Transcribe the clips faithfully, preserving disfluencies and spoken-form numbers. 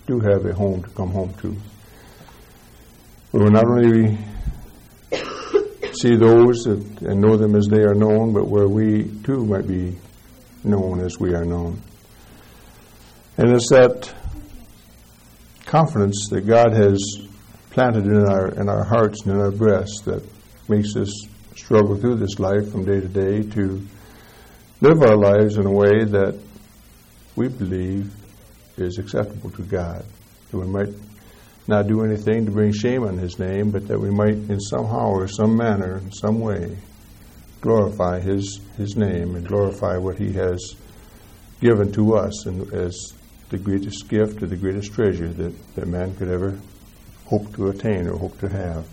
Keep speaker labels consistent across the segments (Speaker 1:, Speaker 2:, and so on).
Speaker 1: do have a home to come home to. We will not only see those that, and know them as they are known, but where we too might be known as we are known. And it's that confidence that God has planted in our in our hearts and in our breasts that makes us struggle through this life from day to day to live our lives in a way that we believe is acceptable to God. That we might not do anything to bring shame on His name, but that we might in somehow or some manner, in some way, glorify His His name and glorify what He has given to us and as the greatest gift or the greatest treasure that, that man could ever hope to attain or hope to have.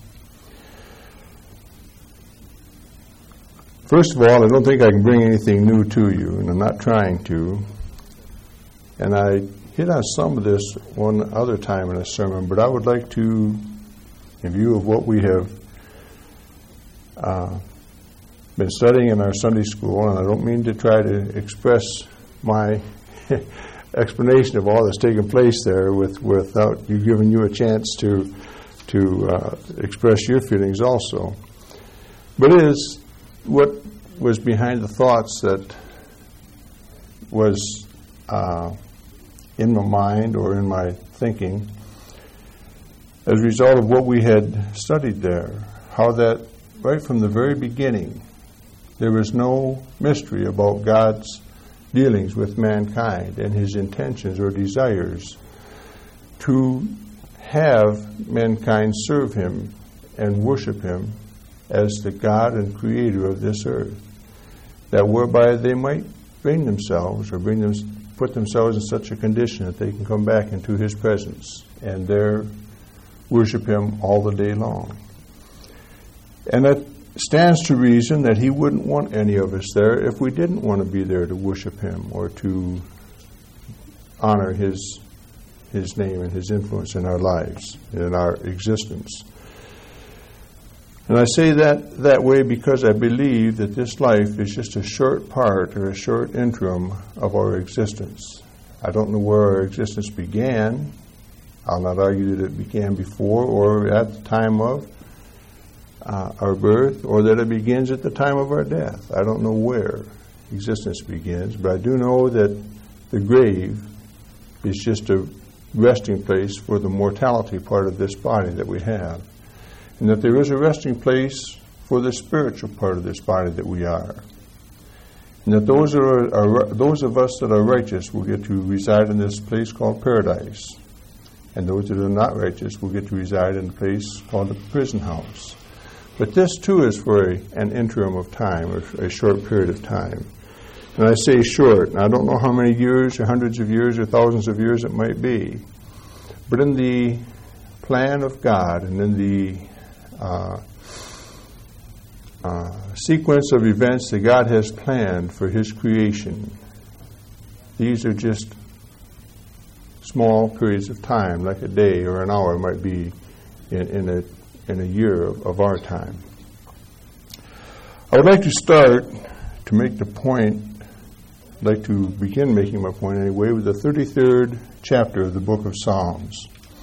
Speaker 1: First of all, I don't think I can bring anything new to you, and I'm not trying to. And I hit on some of this one other time in a sermon, but I would like to, in view of what we have uh, been studying in our Sunday school, and I don't mean to try to express my explanation of all that's taken place there with, without you giving you a chance to to uh, express your feelings also. But it is what was behind the thoughts that was uh, in my mind or in my thinking as a result of what we had studied there. How that right from the very beginning there was no mystery about God's dealings with mankind and His intentions or desires to have mankind serve Him and worship Him as the God and Creator of this earth, that whereby they might bring themselves or bring them, put themselves in such a condition that they can come back into His presence and there worship Him all the day long. And that stands to reason that He wouldn't want any of us there if we didn't want to be there to worship Him or to honor His His name and His influence in our lives and in our existence. And I say that that way because I believe that this life is just a short part or a short interim of our existence. I don't know where our existence began. I'll not argue that it began before or at the time of Uh, our birth, or that it begins at the time of our death. I don't know where existence begins, but I do know that the grave is just a resting place for the mortality part of this body that we have, and that there is a resting place for the spiritual part of this body that we are, and that those are, are those of us that are righteous will get to reside in this place called paradise, and those that are not righteous will get to reside in a place called the prison house. But this, too, is for a, an interim of time, or a short period of time. And I say short, and I don't know how many years, or hundreds of years, or thousands of years it might be. But in the plan of God, and in the uh, uh, sequence of events that God has planned for His creation, these are just small periods of time, like a day or an hour might be in, in a in a year of, of our time. I would like to start to make the point, I'd like to begin making my point anyway, with the thirty-third chapter of the book of Psalms.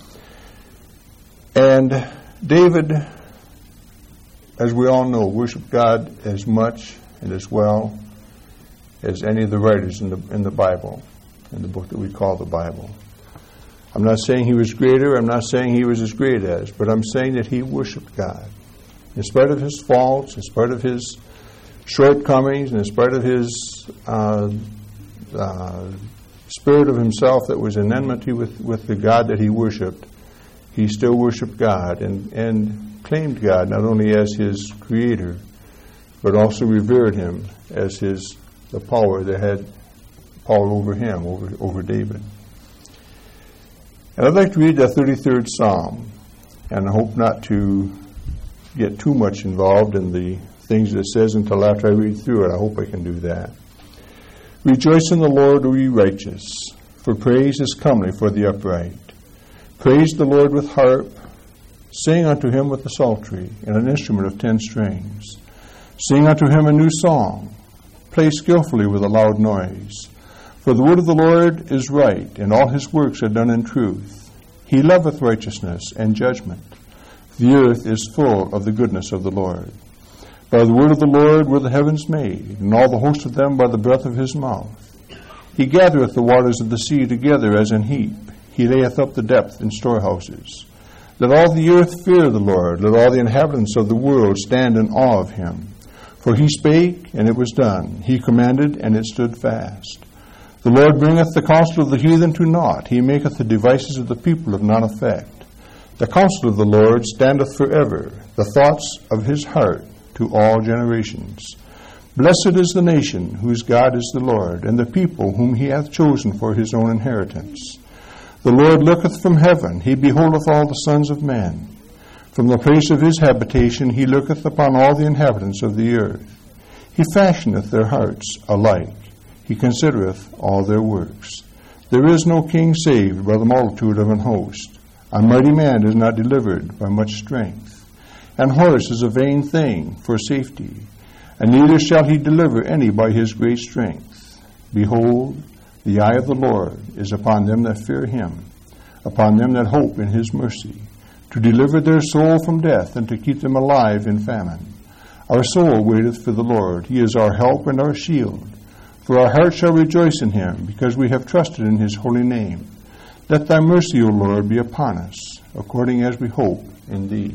Speaker 1: And David, as we all know, worshiped God as much and as well as any of the writers in the in the Bible, in the book that we call the Bible. I'm not saying he was greater, I'm not saying he was as great as, but I'm saying that he worshiped God. In spite of his faults, in spite of his shortcomings, and in spite of his uh, uh, spirit of himself that was in enmity with, with the God that he worshiped, he still worshiped God and, and claimed God not only as his creator, but also revered Him as his the power that had power over him, over over David. And I'd like to read the thirty-third Psalm, and I hope not to get too much involved in the things that it says until after I read through it. I hope I can do that. Rejoice in the Lord, O ye righteous, for praise is comely for the upright. Praise the Lord with harp, sing unto Him with the psaltery, and an instrument of ten strings. Sing unto Him a new song, play skillfully with a loud noise. For the word of the Lord is right, and all his works are done in truth. He loveth righteousness and judgment. The earth is full of the goodness of the Lord. By the word of the Lord were the heavens made, and all the host of them by the breath of his mouth. He gathereth the waters of the sea together as an heap. He layeth up the depth in storehouses. Let all the earth fear the Lord. Let all the inhabitants of the world stand in awe of him. For he spake, and it was done. He commanded, and it stood fast. The Lord bringeth the counsel of the heathen to naught. He maketh the devices of the people of none effect. The counsel of the Lord standeth forever, the thoughts of his heart to all generations. Blessed is the nation whose God is the Lord, and the people whom he hath chosen for his own inheritance. The Lord looketh from heaven, he beholdeth all the sons of men. From the place of his habitation he looketh upon all the inhabitants of the earth. He fashioneth their hearts alike. He considereth all their works. There is no king saved by the multitude of an host. A mighty man is not delivered by much strength. An horse is a vain thing for safety, and neither shall he deliver any by his great strength. Behold, the eye of the Lord is upon them that fear him, upon them that hope in his mercy, to deliver their soul from death and to keep them alive in famine. Our soul waiteth for the Lord. He is our help and our shield. For our heart shall rejoice in him, because we have trusted in his holy name. Let thy mercy, O Lord, be upon us, according as we hope in thee.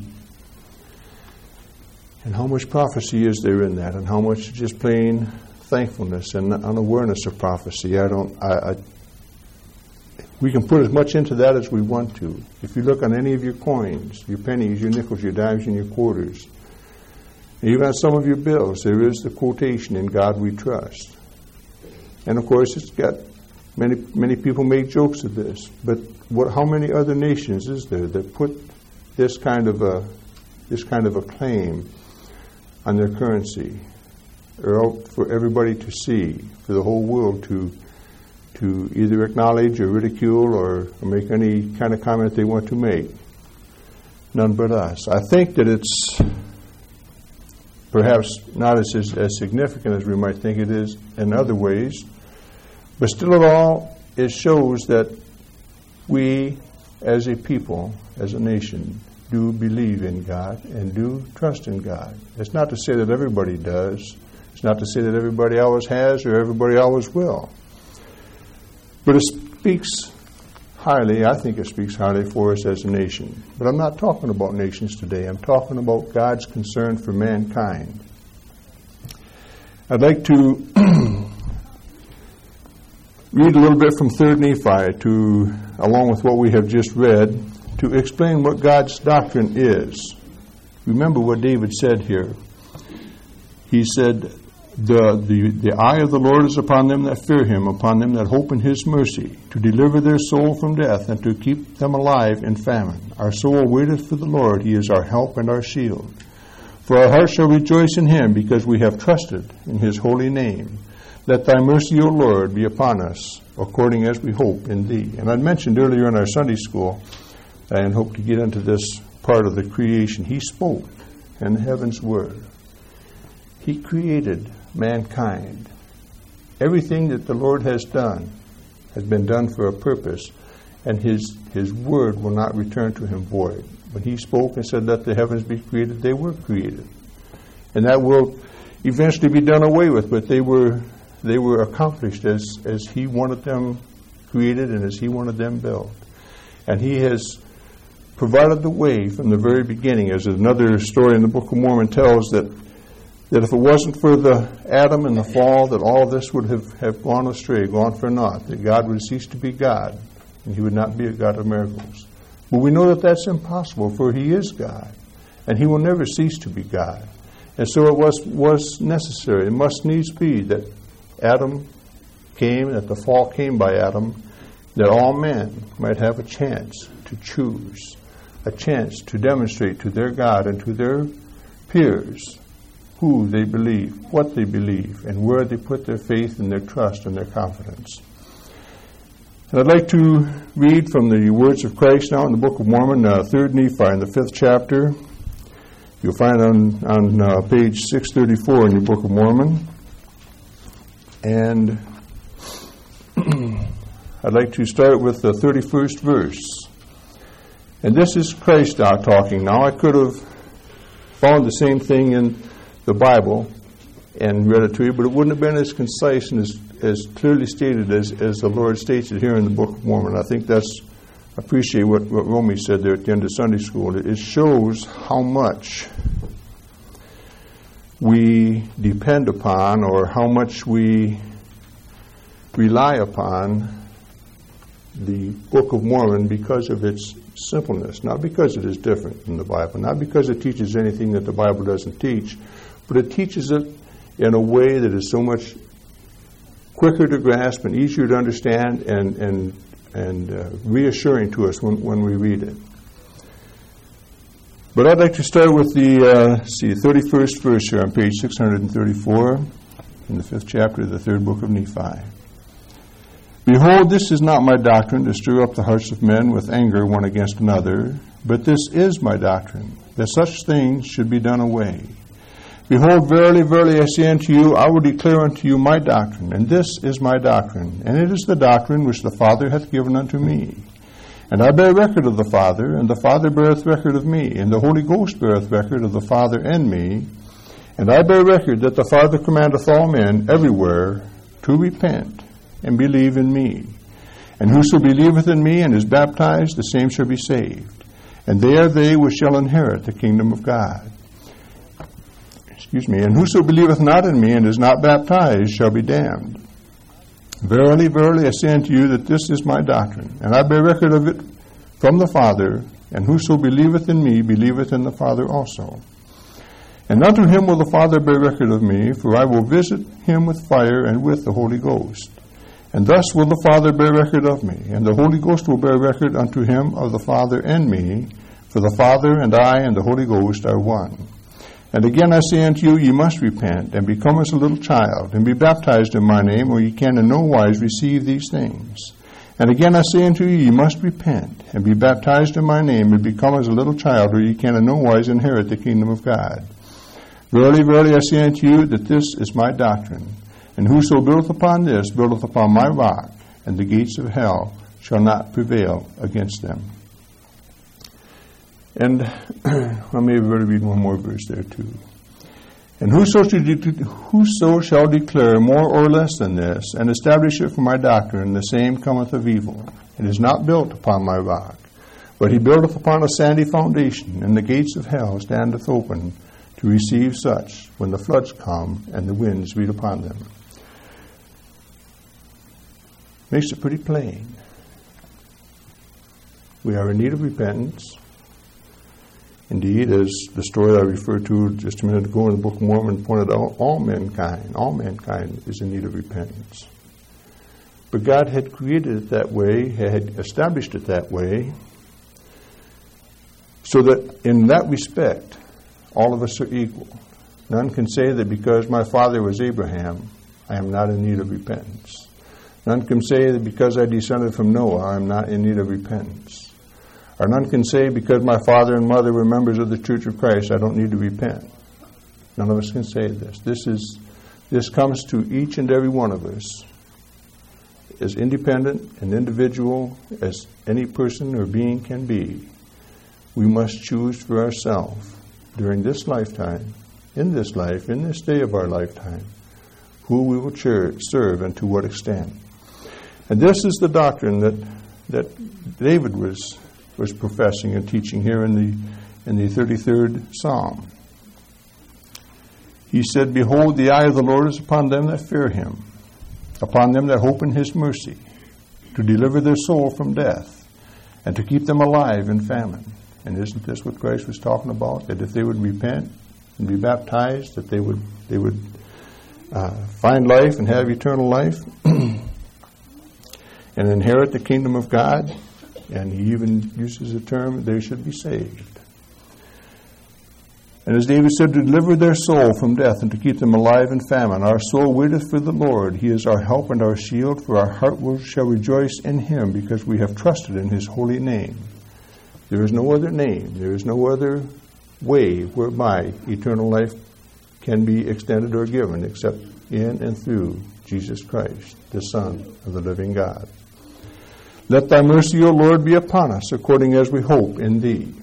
Speaker 1: And how much prophecy is there in that, and how much just plain thankfulness and unawareness of prophecy. I don't. I, I. We can put as much into that as we want to. If you look on any of your coins, your pennies, your nickels, your dimes, and your quarters, and even on some of your bills, there is the quotation, "In God we trust." And of course, it's got many many people make jokes of this. But what? How many other nations is there that put this kind of a this kind of a claim on their currency, or out for everybody to see, for the whole world to to either acknowledge or ridicule or, or make any kind of comment they want to make? None but us. I think that it's perhaps not as, as, as significant as we might think it is in other ways, but still at all, it shows that we as a people, as a nation, do believe in God and do trust in God. It's not to say that everybody does. It's not to say that everybody always has or everybody always will. But it speaks highly, I think it speaks highly for us as a nation. But I'm not talking about nations today. I'm talking about God's concern for mankind. I'd like to read a little bit from Third Nephi to, along with what we have just read, to explain what God's doctrine is. Remember what David said here. He said, the, the, the eye of the Lord is upon them that fear him, upon them that hope in his mercy, to deliver their soul from death and to keep them alive in famine. Our soul waiteth for the Lord. He is our help and our shield. For our heart shall rejoice in him, because we have trusted in his holy name. Let thy mercy, O Lord, be upon us, according as we hope in thee. And I mentioned earlier in our Sunday school, and hope to get into this part of the creation, he spoke, and the heavens were. He created mankind. Everything that the Lord has done has been done for a purpose, and his his word will not return to him void. When he spoke and said, let the heavens be created, they were created. And that will eventually be done away with, but they were they were accomplished as, as he wanted them created and as he wanted them built. And he has provided the way from the very beginning, as another story in the Book of Mormon tells, that that if it wasn't for the Adam and the fall, that all of this would have, have gone astray, gone for naught, that God would cease to be God, and he would not be a God of miracles. Well, we know that that's impossible, for he is God, and he will never cease to be God. And so it was, was necessary, it must needs be that Adam came, that the fall came by Adam, that all men might have a chance to choose, a chance to demonstrate to their God and to their peers who they believe, what they believe, and where they put their faith and their trust and their confidence. And I'd like to read from the words of Christ now in the Book of Mormon, uh, Third Nephi, in the fifth chapter. You'll find on, on uh, page six thirty-four in your Book of Mormon. And I'd like to start with the thirty-first verse. And this is Christ now talking. Now, I could have found the same thing in the Bible and read it to you, but it wouldn't have been as concise and as, as clearly stated as, as the Lord states it here in the Book of Mormon. I think that's, I appreciate what, what Romy said there at the end of Sunday school. It shows how much we depend upon or how much we rely upon the Book of Mormon because of its simpleness, not because it is different from the Bible, not because it teaches anything that the Bible doesn't teach, but it teaches it in a way that is so much quicker to grasp and easier to understand and and and uh, reassuring to us when, when we read it. But I'd like to start with the uh, see thirty-first verse here on page six hundred thirty-four in the fifth chapter of the third book of Nephi. Behold, this is not my doctrine to stir up the hearts of men with anger one against another, but this is my doctrine, that such things should be done away. Behold, verily, verily, I say unto you, I will declare unto you my doctrine, and this is my doctrine, and it is the doctrine which the Father hath given unto me. And I bear record of the Father, and the Father beareth record of me, and the Holy Ghost beareth record of the Father and me. And I bear record that the Father commandeth all men everywhere to repent and believe in me. And whoso believeth in me and is baptized, the same shall be saved. And they are they which shall inherit the kingdom of God. Excuse me. And whoso believeth not in me and is not baptized shall be damned. Verily, verily, I say unto you that this is my doctrine, and I bear record of it from the Father, and whoso believeth in me believeth in the Father also. And unto him will the Father bear record of me, for I will visit him with fire and with the Holy Ghost. And thus will the Father bear record of me, and the Holy Ghost will bear record unto him of the Father and me, for the Father and I and the Holy Ghost are one. And again I say unto you, ye must repent, and become as a little child, and be baptized in my name, or ye can in no wise receive these things. And again I say unto you, ye must repent, and be baptized in my name, and become as a little child, or ye can in no wise inherit the kingdom of God. Verily, verily, I say unto you, that this is my doctrine. And whoso buildeth upon this, buildeth upon my rock, and the gates of hell shall not prevail against them. And I may really read one more verse there too. And whoso, should de- whoso shall declare more or less than this, and establish it for my doctrine, the same cometh of evil. It is not built upon my rock, but he buildeth upon a sandy foundation, and the gates of hell standeth open to receive such when the floods come and the winds beat upon them. Makes it pretty plain. We are in need of repentance. Indeed, as the story I referred to just a minute ago in the Book of Mormon pointed out, all mankind, all mankind is in need of repentance. But God had created it that way, had established it that way, so that in that respect, all of us are equal. None can say that because my father was Abraham, I am not in need of repentance. None can say that because I descended from Noah, I am not in need of repentance. Or none can say because my father and mother were members of the Church of Christ, I don't need to repent. None of us can say this. This is this comes to each and every one of us as independent and individual as any person or being can be. We must choose for ourselves during this lifetime, in this life, in this day of our lifetime, who we will serve and to what extent. And this is the doctrine that that David was was professing and teaching here in the in the thirty-third Psalm. He said, "Behold, the eye of the Lord is upon them that fear him, upon them that hope in his mercy, to deliver their soul from death, and to keep them alive in famine." And isn't this what Christ was talking about? That if they would repent and be baptized, that they would they would uh, find life and have eternal life and inherit the kingdom of God. And he even uses the term, they should be saved. And as David said, to deliver their soul from death and to keep them alive in famine. Our soul waiteth for the Lord. He is our help and our shield, for our heart will, shall rejoice in him, because we have trusted in his holy name. There is no other name, there is no other way whereby eternal life can be extended or given except in and through Jesus Christ, the Son of the living God. Let thy mercy, O Lord, be upon us, according as we hope in thee.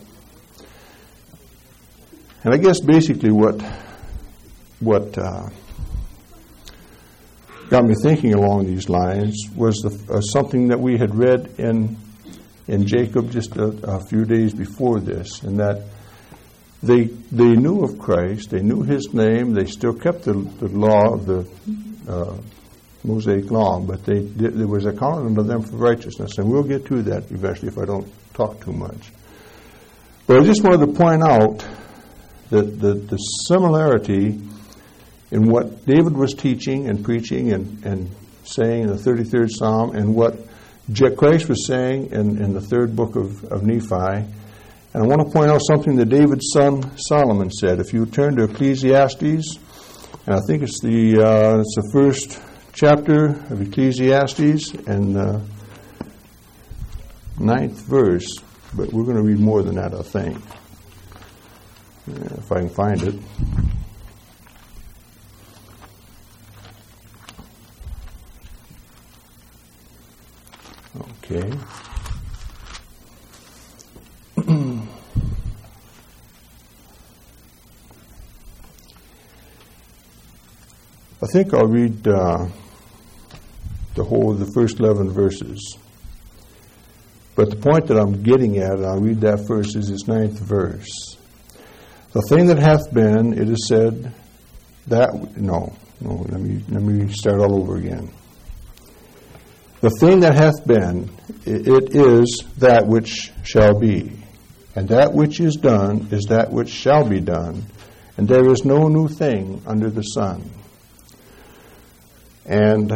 Speaker 1: And I guess basically what what uh, got me thinking along these lines was the, uh, something that we had read in in Jacob just a, a few days before this, and that they they knew of Christ, they knew his name, they still kept the, the law of the uh, Mosaic law, but they did, there was accounted unto them for righteousness, and we'll get to that eventually if I don't talk too much. But I just wanted to point out that the, the similarity in what David was teaching and preaching and, and saying in the thirty-third Psalm and what Christ was saying in, in the third book of, of Nephi. And I want to point out something that David's son Solomon said. If you turn to Ecclesiastes, and I think it's the uh, it's the first chapter of Ecclesiastes and the ninth verse, but we're going to read more than that, I think, if I can find it. Okay. I think I'll read uh, the whole of the first eleven verses. But the point that I'm getting at, and I'll read that first, is this ninth verse. The thing that hath been, it is said, that, no, no, let me, let me start all over again. The thing that hath been, it is that which shall be. And that which is done is that which shall be done. And there is no new thing under the sun. And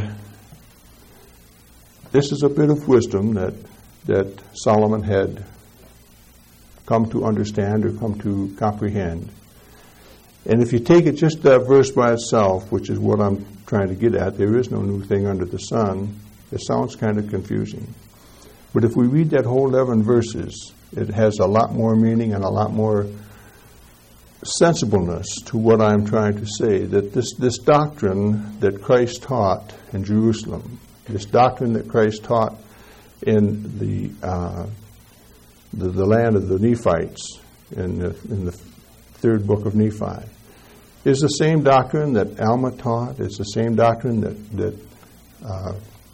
Speaker 1: this is a bit of wisdom that, that Solomon had come to understand or come to comprehend. And if you take it just that verse by itself, which is what I'm trying to get at, there is no new thing under the sun, it sounds kind of confusing. But if we read that whole eleven verses, it has a lot more meaning and a lot more sensibleness to what I'm trying to say, that this, this doctrine that Christ taught in Jerusalem, this doctrine that Christ taught in the uh, the, the land of the Nephites in the, in the third book of Nephi, is the same doctrine that Alma taught. It's the same doctrine that, that uh,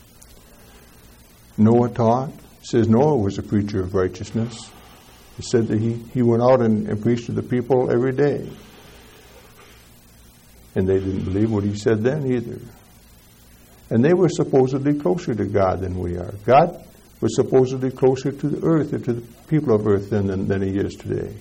Speaker 1: Noah taught. It says Noah was a preacher of righteousness. He said that he, he went out and, and preached to the people every day. And they didn't believe what he said then either. And they were supposedly closer to God than we are. God was supposedly closer to the earth or to the people of earth than, than, than he is today.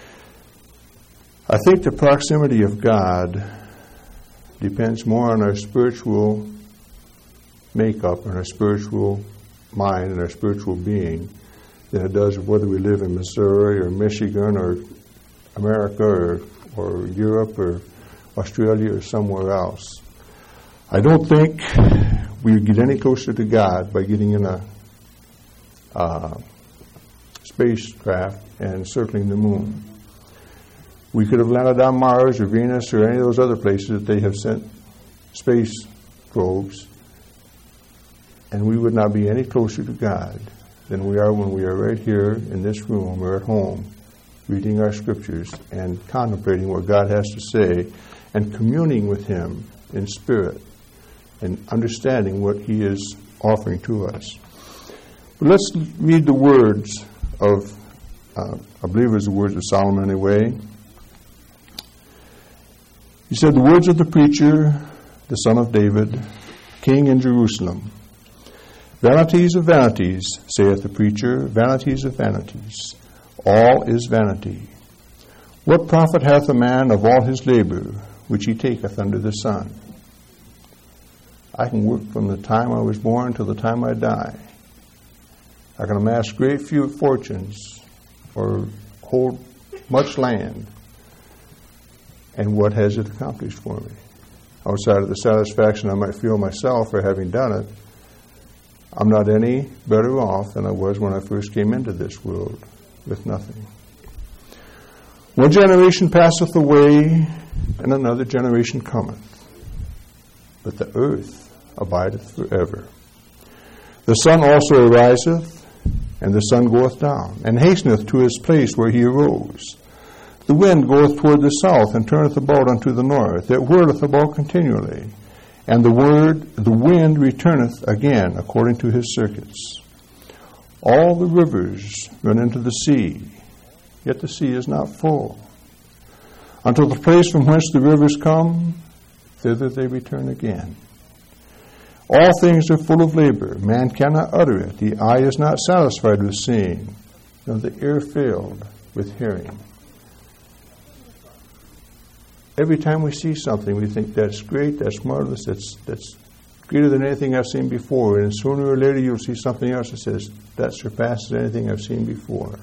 Speaker 1: I think the proximity of God depends more on our spiritual makeup and our spiritual mind and our spiritual being than it does whether we live in Missouri or Michigan or America or, or Europe or Australia or somewhere else. I don't think we get any closer to God by getting in a uh, spacecraft and circling the moon. We could have landed on Mars or Venus or any of those other places that they have sent space probes, and we would not be any closer to God than we are when we are right here in this room or at home, reading our scriptures and contemplating what God has to say and communing with him in spirit and understanding what he is offering to us. But let's read the words of, uh, I believe it was the words of Solomon anyway. He said, the words of the preacher, the son of David, king in Jerusalem. Vanities of vanities, saith the preacher, vanities of vanities. All is vanity. What profit hath a man of all his labor, which he taketh under the sun? I can work from the time I was born till the time I die. I can amass great few fortunes or hold much land. And what has it accomplished for me? Outside of the satisfaction I might feel myself for having done it, I'm not any better off than I was when I first came into this world with nothing. One generation passeth away, and another generation cometh. But the earth abideth forever. The sun also ariseth, and the sun goeth down, and hasteneth to his place where he arose. The wind goeth toward the south, and turneth about unto the north. It whirleth about continually. And the word, the wind returneth again according to his circuits. All the rivers run into the sea, yet the sea is not full. Until the place from whence the rivers come, thither they return again. All things are full of labor. Man cannot utter it. The eye is not satisfied with seeing, nor the ear filled with hearing. Every time we see something, we think that's great, that's marvelous, that's that's greater than anything I've seen before. And sooner or later you'll see something else that says, that surpasses anything I've seen before.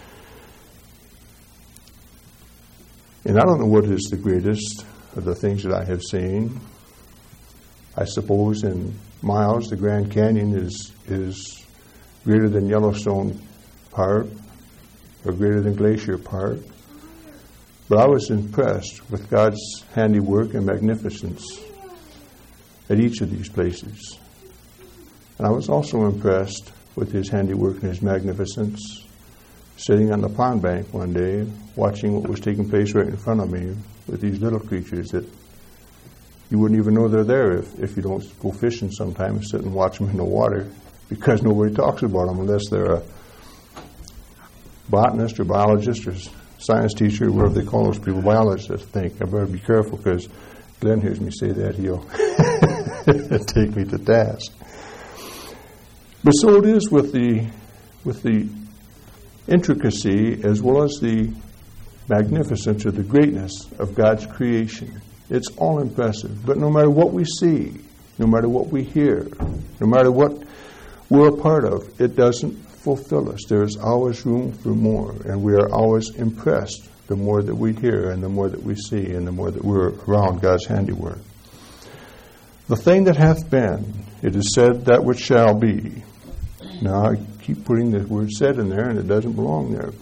Speaker 1: And I don't know what is the greatest of the things that I have seen. I suppose in miles, the Grand Canyon is is greater than Yellowstone Park or greater than Glacier Park. But I was impressed with God's handiwork and magnificence at each of these places. And I was also impressed with his handiwork and his magnificence sitting on the pond bank one day, watching what was taking place right in front of me with these little creatures that you wouldn't even know they're there if, if you don't go fishing sometime and sit and watch them in the water, because nobody talks about them unless they're a botanist or biologist or science teacher, whatever they call those people, biologists. I think I better be careful, because Glenn hears me say that, he'll take me to task. But so it is with the with the intricacy as well as the magnificence or the greatness of God's creation. It's all impressive. But no matter what we see, no matter what we hear, no matter what we're a part of, it doesn't fulfill us. There's always room for more, and we are always impressed the more that we hear and the more that we see and the more that we're around God's handiwork. The thing that hath been, it is said that which shall be. Now, I keep putting the word said in there, and it doesn't belong there.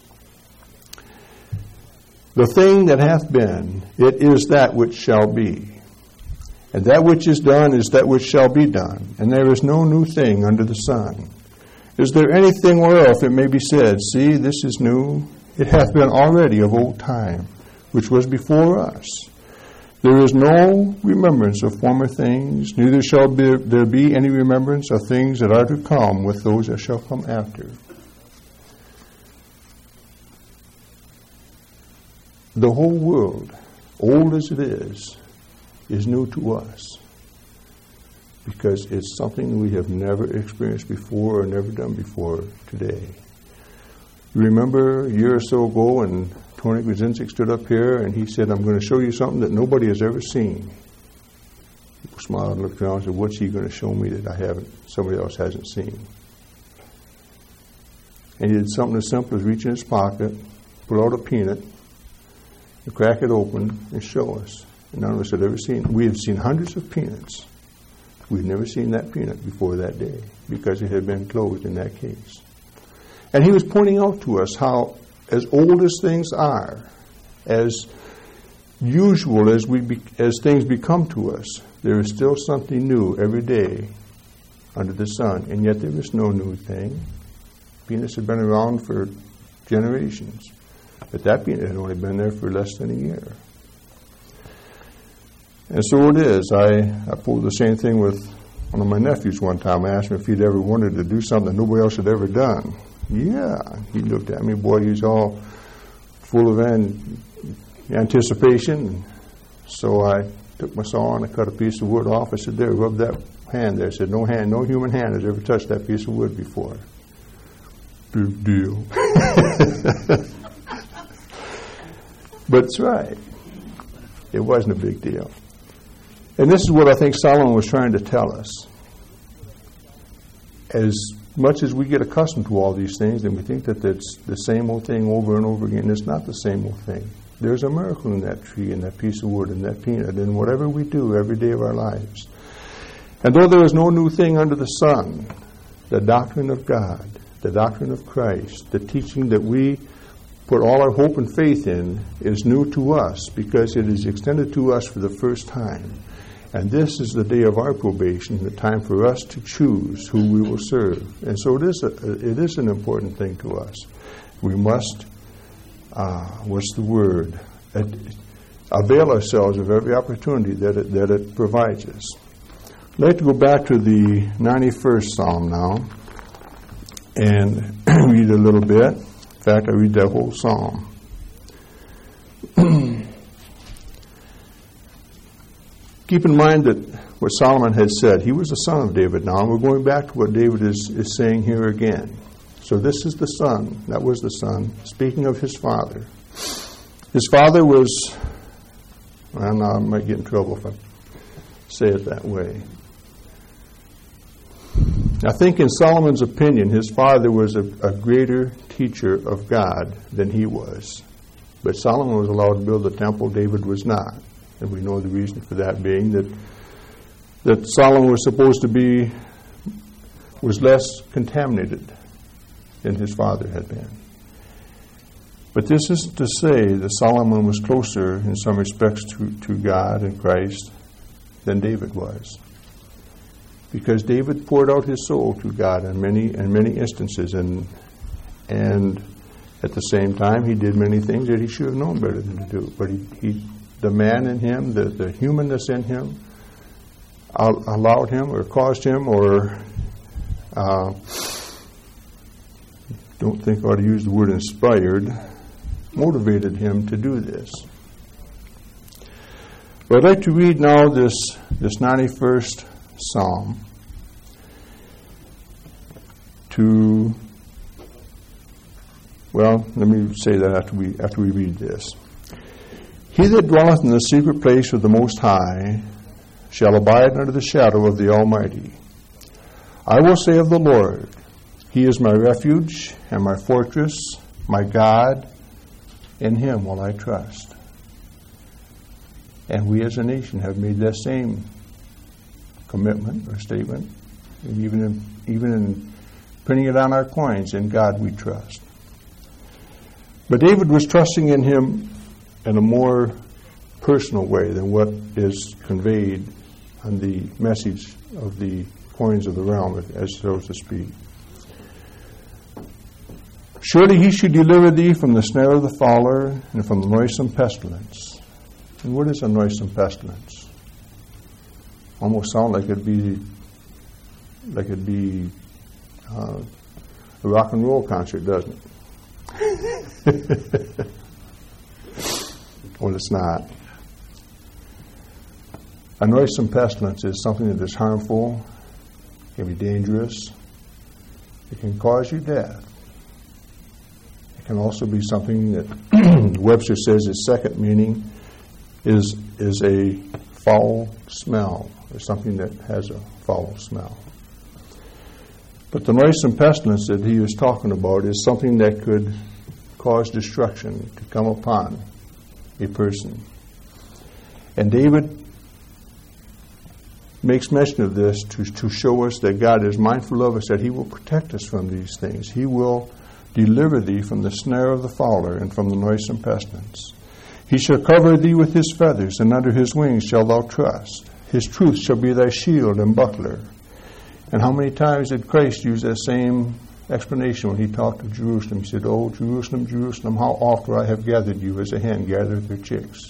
Speaker 1: The thing that hath been, it is that which shall be. And that which is done is that which shall be done. And there is no new thing under the sun. Is there anything whereof it may be said, see, this is new? It hath been already of old time, which was before us. There is no remembrance of former things, neither shall be, there be any remembrance of things that are to come with those that shall come after. The whole world, old as it is, is new to us, because it's something we have never experienced before or never done before today. You remember a year or so ago when Tony Gudzinski stood up here and he said, I'm going to show you something that nobody has ever seen. People smiled and looked around and said, what's he going to show me that I haven't, somebody else hasn't seen? And he did something as simple as reach in his pocket, pull out a peanut, and crack it open and show us. And none of us had ever seen it. We have seen hundreds of peanuts. We've never seen that peanut before that day because it had been closed in that case. And he was pointing out to us how, as old as things are, as usual as we be, as things become to us, there is still something new every day under the sun. And yet there is no new thing. Peanuts have been around for generations. But that peanut had only been there for less than a year. And so it is. I, I pulled the same thing with one of my nephews one time. I asked him if he'd ever wanted to do something nobody else had ever done. Yeah. He looked at me, boy, he's all full of an, anticipation. So I took my saw and I cut a piece of wood off. I said, there, rub that hand there. I said, no hand, no human hand has ever touched that piece of wood before. Big deal. But it's right. It wasn't a big deal. And this is what I think Solomon was trying to tell us. As much as we get accustomed to all these things and we think that it's the same old thing over and over again, it's not the same old thing. There's a miracle in that tree and that piece of wood and that peanut and whatever we do every day of our lives. And though there is no new thing under the sun, the doctrine of God, the doctrine of Christ, the teaching that we put all our hope and faith in is new to us because it is extended to us for the first time. And this is the day of our probation, the time for us to choose who we will serve. And so it is a, it is an important thing to us. We must, uh, what's the word? At, avail ourselves of every opportunity that it, that it provides us. I'd like to go back to the ninety-first Psalm now and read a little bit. In fact, I read that whole Psalm. Keep in mind that what Solomon had said, he was the son of David now, and we're going back to what David is, is saying here again. So this is the son, that was the son, speaking of his father. His father was, well, now I might get in trouble if I say it that way. I think in Solomon's opinion, his father was a, a greater teacher of God than he was. But Solomon was allowed to build the temple, David was not. And we know the reason for that being that that Solomon was supposed to be, was less contaminated than his father had been. But this isn't to say that Solomon was closer in some respects to, to God and Christ than David was. Because David poured out his soul to God in many in many instances, and and at the same time he did many things that he should have known better than to do. But he, he the man in him, the, the humanness in him, allowed him or caused him or uh, don't think I ought to use the word inspired, motivated him to do this. But I'd like to read now this, this ninety-first Psalm to, well, let me say that after we after we read this. He that dwelleth in the secret place of the Most High shall abide under the shadow of the Almighty. I will say of the Lord, He is my refuge and my fortress, my God, in Him will I trust. And we as a nation have made that same commitment or statement, and even in, even in printing it on our coins, in God we trust. But David was trusting in Him in a more personal way than what is conveyed on the message of the coins of the realm, as so to speak. Surely He should deliver thee from the snare of the fowler and from the noisome pestilence. And what is a noisome pestilence? Almost sound like it'd be like it'd be uh, a rock and roll concert, doesn't it? Well, it's not. A noisome pestilence is something that is harmful, can be dangerous, it can cause you death. It can also be something that Webster says its second meaning is is a foul smell, or something that has a foul smell. But the noisome pestilence that he is talking about is something that could cause destruction to come upon a person. And David makes mention of this to, to show us that God is mindful of us, that He will protect us from these things. He will deliver thee from the snare of the fowler and from the noisome pestilence. He shall cover thee with His feathers, and under His wings shalt thou trust. His truth shall be thy shield and buckler. And how many times did Christ use that same explanation when He talked of Jerusalem? He said, "Oh, Jerusalem, Jerusalem, how oft would I have gathered you as a hen gathereth her chicks,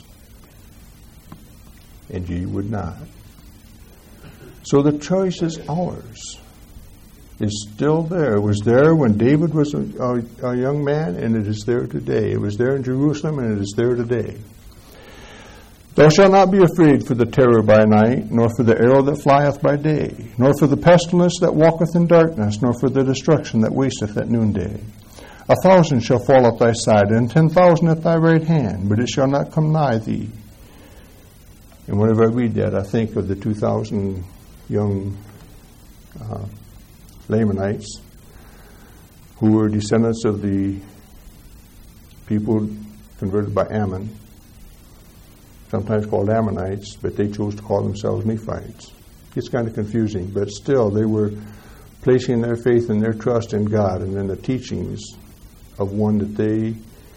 Speaker 1: and ye would not." So the choice is ours. It's still there. It was there when David was a, a, a young man, and it is there today. It was there in Jerusalem, and it is there today. Thou shalt not be afraid for the terror by night, nor for the arrow that flieth by day, nor for the pestilence that walketh in darkness, nor for the destruction that wasteth at noonday. A thousand shall fall at thy side, and ten thousand at thy right hand, but it shall not come nigh thee. And whenever I read that, I think of the two thousand young uh, Lamanites who were descendants of the people converted by Ammon, sometimes called Ammonites, but they chose to call themselves Nephites. It's kind of confusing, but still they were placing their faith and their trust in God and in the teachings of one that they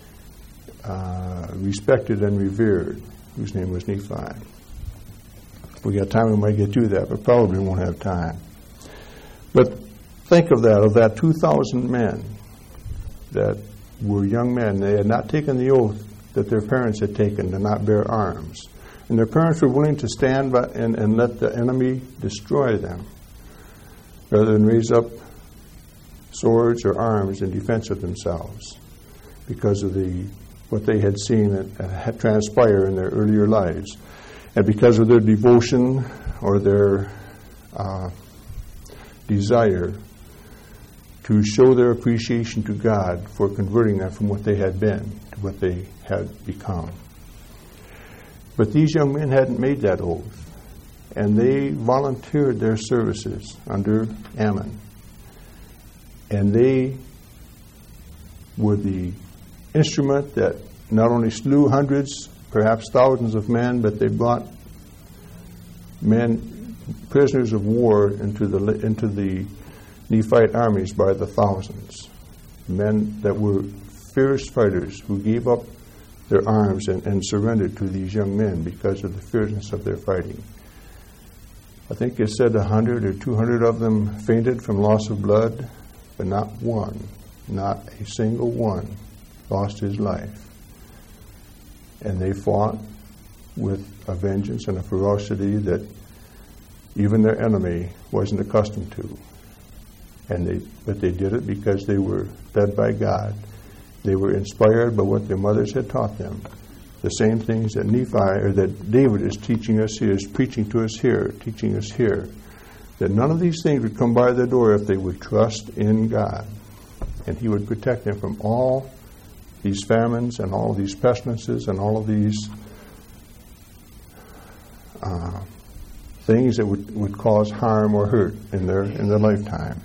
Speaker 1: uh, respected and revered, whose name was Nephi. If we got time, we might get through that, but probably won't have time. But think of that, of that two thousand men that were young men. They had not taken the oath that their parents had taken to not bear arms. And their parents were willing to stand by and, and let the enemy destroy them rather than raise up swords or arms in defense of themselves because of the what they had seen that had transpire in their earlier lives. And because of their devotion or their uh, desire to show their appreciation to God for converting them from what they had been to what they had become. But these young men hadn't made that oath, and they volunteered their services under Ammon. And they were the instrument that not only slew hundreds, perhaps thousands of men, but they brought men, prisoners of war, into the into the Nephite armies by the thousands. Men that were fierce fighters who gave up their arms and, and surrendered to these young men because of the fierceness of their fighting. I think it said a hundred or two hundred of them fainted from loss of blood, but not one, not a single one, lost his life. And they fought with a vengeance and a ferocity that even their enemy wasn't accustomed to. And they, but they did it because they were led by God. They were inspired by what their mothers had taught them. The same things that Nephi or that David is teaching us here, is preaching to us here, teaching us here. That none of these things would come by their door if they would trust in God. And He would protect them from all these famines and all of these pestilences and all of these uh, things that would, would cause harm or hurt in their in their lifetime.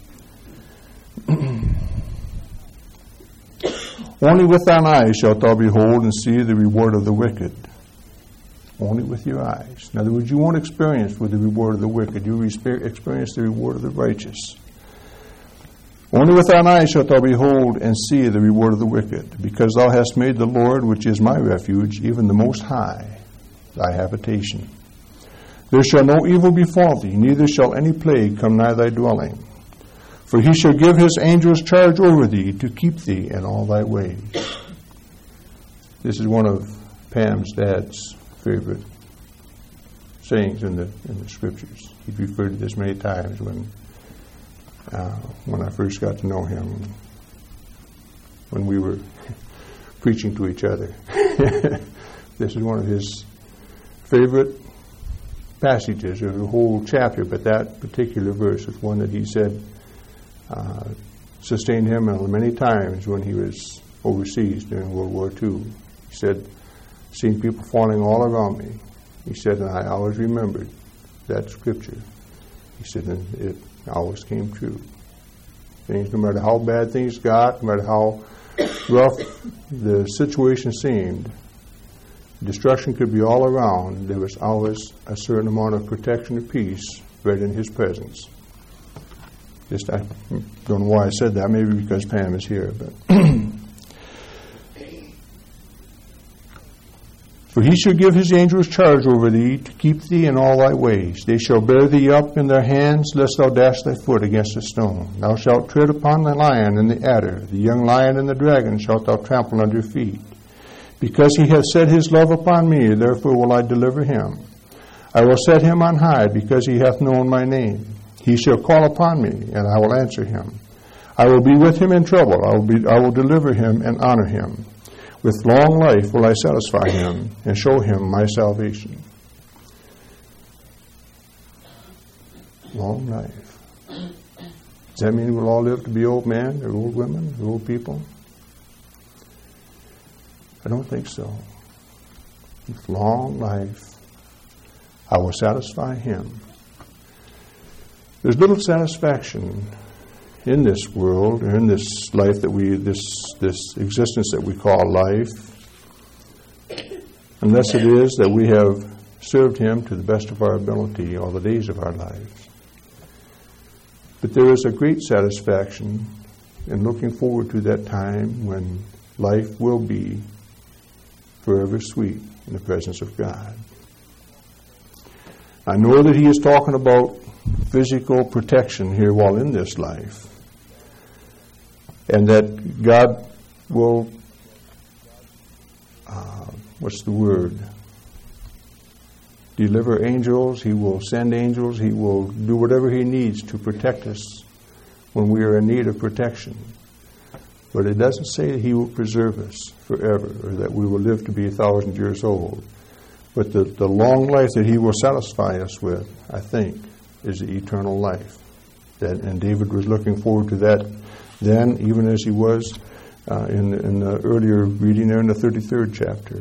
Speaker 1: Only with thine eyes shalt thou behold and see the reward of the wicked. Only with your eyes. In other words, you won't experience with the reward of the wicked. You will experience the reward of the righteous. Only with thine eyes shalt thou behold and see the reward of the wicked, because thou hast made the Lord, which is my refuge, even the Most High, thy habitation. There shall no evil befall thee, neither shall any plague come nigh thy dwelling. For He shall give His angels charge over thee to keep thee in all thy ways. This is one of Pam's dad's favorite sayings in the in the scriptures. He referred to this many times when uh, when I first got to know him, when we were preaching to each other. This is one of his favorite passages of the whole chapter, but that particular verse is one that he said uh, sustained him many times when he was overseas during World War Two. He said, "Seeing people falling all around me," he said, "and I always remembered that scripture." He said, and it always came true. Things, no matter how bad things got, no matter how rough the situation seemed, destruction could be all around, there was always a certain amount of protection and peace right in His presence. Just, I don't know why I said that, maybe because Pam is here, but For He shall give His angels charge over thee, to keep thee in all thy ways. They shall bear thee up in their hands, lest thou dash thy foot against a stone. Thou shalt tread upon the lion and the adder, the young lion and the dragon shalt thou trample under feet. Because He hath set His love upon me, therefore will I deliver him. I will set him on high, because he hath known my name. He shall call upon me, and I will answer him. I will be with him in trouble. I will be, I will deliver him and honor him. With long life will I satisfy him and show him my salvation. Long life. Does that mean we'll all live to be old men or old women or old people? I don't think so. With long life, I will satisfy him. There's little satisfaction in this world, or in this life that we, this this existence that we call life, unless it is that we have served Him to the best of our ability all the days of our lives. But there is a great satisfaction in looking forward to that time when life will be forever sweet in the presence of God. I know that he is talking about physical protection here while in this life, and that God will, uh, what's the word, deliver angels. He will send angels. He will do whatever he needs to protect us when we are in need of protection. But it doesn't say that he will preserve us forever, or that we will live to be a thousand years old. But the, the long life that he will satisfy us with, I think, is the eternal life. That, and David was looking forward to that then, even as he was uh, in, in the earlier reading there in the thirty-third chapter.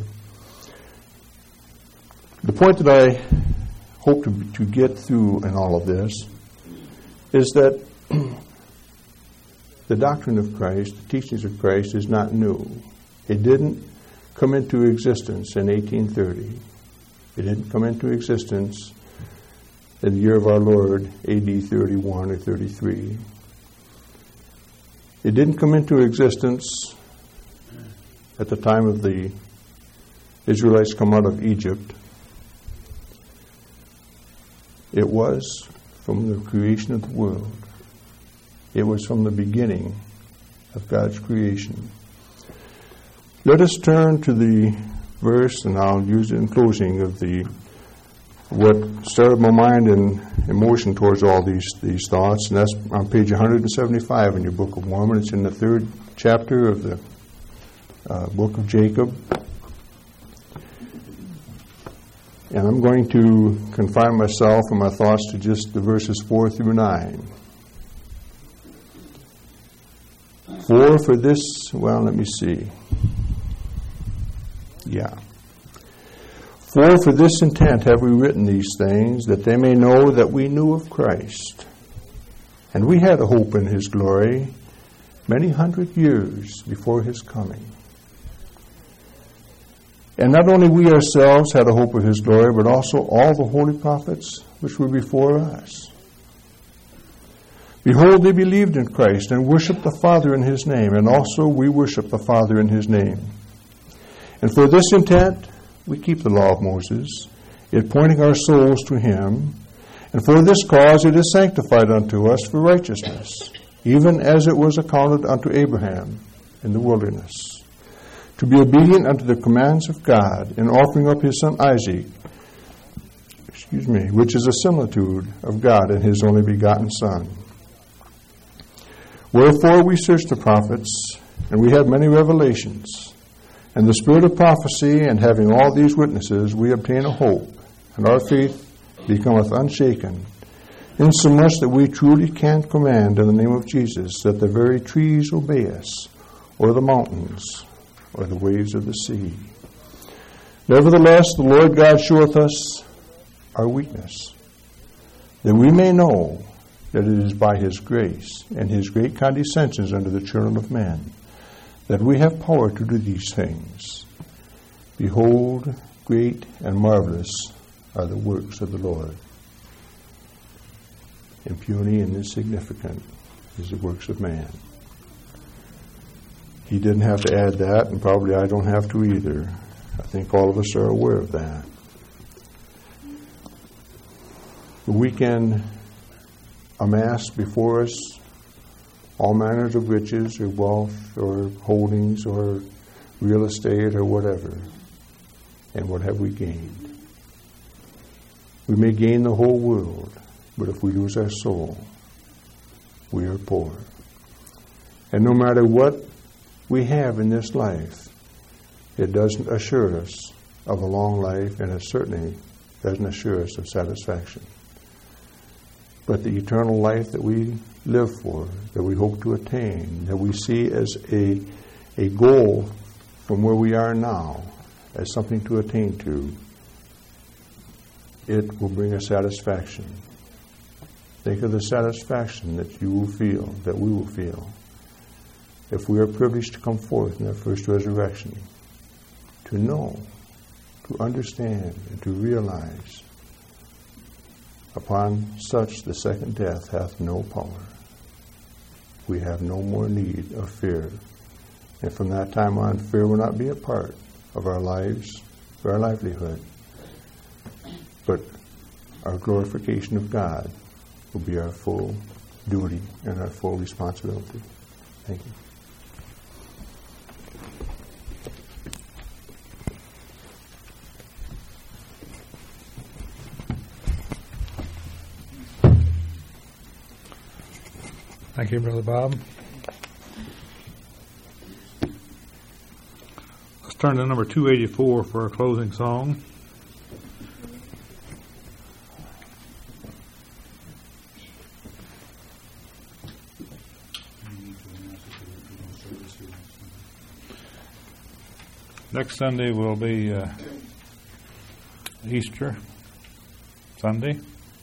Speaker 1: The point that I hope to, to get through in all of this is that the doctrine of Christ, the teachings of Christ, is not new. It didn't come into existence in eighteen thirty. It didn't come into existence in the year of our Lord, A D thirty-one or thirty-three. It didn't come into existence at the time of the Israelites come out of Egypt. It was from the creation of the world. It was from the beginning of God's creation. Let us turn to the verse, and I'll use it in closing, of the what started my mind and emotion towards all these these thoughts, and that's on page one seventy-five in your Book of Mormon. It's in the third chapter of the uh, Book of Jacob. And I'm going to confine myself and my thoughts to just the verses four through nine. For for this, well, let me see. Yeah. For for this intent have we written these things, that they may know that we knew of Christ, and we had a hope in his glory many hundred years before his coming. And not only we ourselves had a hope of his glory, but also all the holy prophets which were before us. Behold, they believed in Christ and worshipped the Father in his name, and also we worship the Father in his name. And for this intent we keep the law of Moses, it pointing our souls to him. And for this cause it is sanctified unto us for righteousness, even as it was accounted unto Abraham in the wilderness, to be obedient unto the commands of God in offering up his son Isaac, excuse me, which is a similitude of God and his only begotten Son. Wherefore we search the prophets, and we have many revelations, and the spirit of prophecy, and having all these witnesses, we obtain a hope, and our faith becometh unshaken, insomuch that we truly can command in the name of Jesus that the very trees obey us, or the mountains, or the waves of the sea. Nevertheless, the Lord God showeth us our weakness, that we may know that it is by his grace and his great condescensions unto the children of men that we have power to do these things. Behold, great and marvelous are the works of the Lord, and puny and insignificant is the works of man. He didn't have to add that, and probably I don't have to either. I think all of us are aware of that. We can amass before us all manners of riches or wealth or holdings or real estate or whatever. And what have we gained? We may gain the whole world, but if we lose our soul, we are poor. And no matter what we have in this life, it doesn't assure us of a long life, and it certainly doesn't assure us of satisfaction. But the eternal life that we live for, that we hope to attain, that we see as a, a goal from where we are now, as something to attain to, it will bring us satisfaction. Think of the satisfaction that you will feel, that we will feel, if we are privileged to come forth in that first resurrection, to know, to understand, and to realize, upon such the second death hath no power. We have no more need of fear. And from that time on, fear will not be a part of our lives, or our livelihood. But our glorification of God will be our full duty and our full responsibility. Thank you.
Speaker 2: Thank you, Brother Bob. Let's turn to number two eighty-four for our closing song. Next Sunday will be uh, Easter Sunday.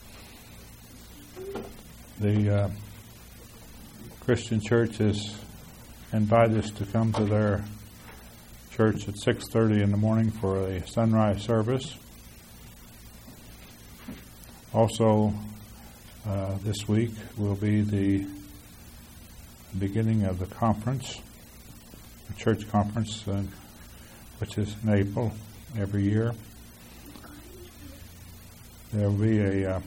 Speaker 2: The uh, Christian Church has invited us to come to their church at six thirty in the morning for a sunrise service. Also, uh, this week will be the beginning of the conference, the church conference, uh, which is in April every year. There will be a uh,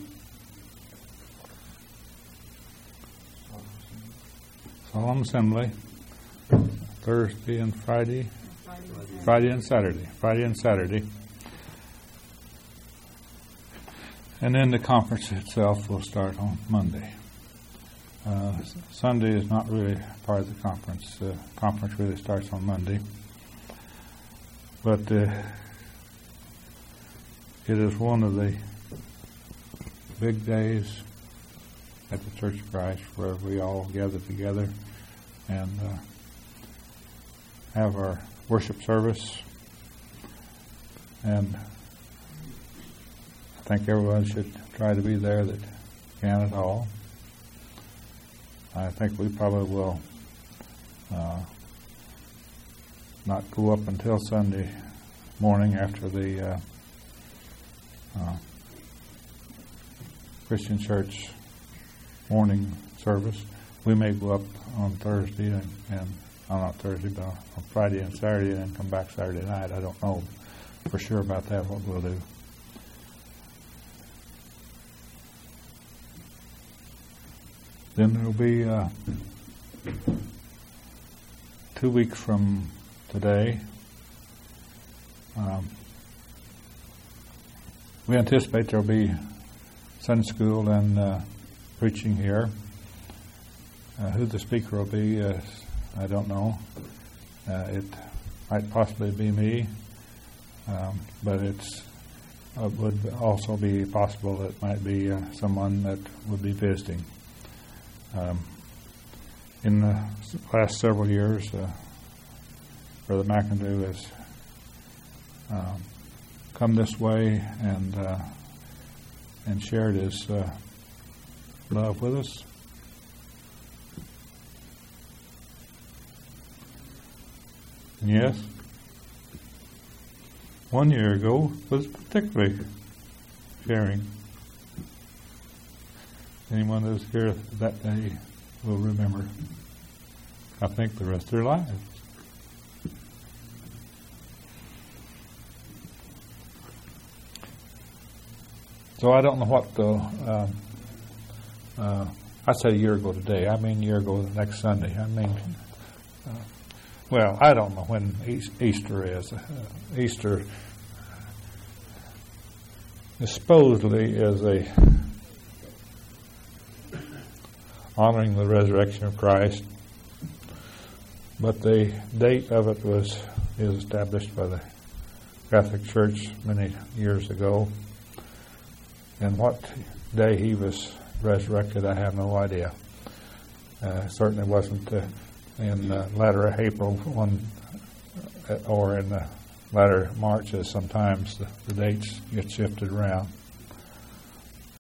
Speaker 2: solemn assembly Thursday and Friday, Friday. Friday and Saturday, Friday and Saturday. And then the conference itself will start on Monday. Uh, Sunday is not really part of the conference. The conference really starts on Monday. But uh, it is one of the big days at the Church of Christ where we all gather together and uh, have our worship service. And I think everyone should try to be there that can at all. I think we probably will uh, not go up until Sunday morning after the uh, uh, Christian Church morning service. We may go up on Thursday and, and oh, not Thursday, but on Friday and Saturday, and then come back Saturday night. I don't know for sure about that, what we'll do. Then there will be uh, two weeks from today. Um, we anticipate there will be Sunday school and uh, preaching here. Uh, who the speaker will be, uh, I don't know. Uh, it might possibly be me, um, but it's it would also be possible that it might be uh, someone that would be visiting. Um, in the last several years, uh, Brother McIndoe has um, come this way and uh, and shared his uh, love with us. And yes, one year ago was particularly sharing. Anyone that was here that day will remember, I think, the rest of their lives. So I don't know what the, um, uh, I said a year ago today, I mean a year ago the next Sunday. I mean, uh, well, I don't know when Easter is. Uh, Easter supposedly is a honoring the resurrection of Christ, but the date of it was is established by the Catholic Church many years ago. And what day he was resurrected, I have no idea. Uh, certainly wasn't uh, in the latter April one, or in the latter March, as sometimes the, the dates get shifted around.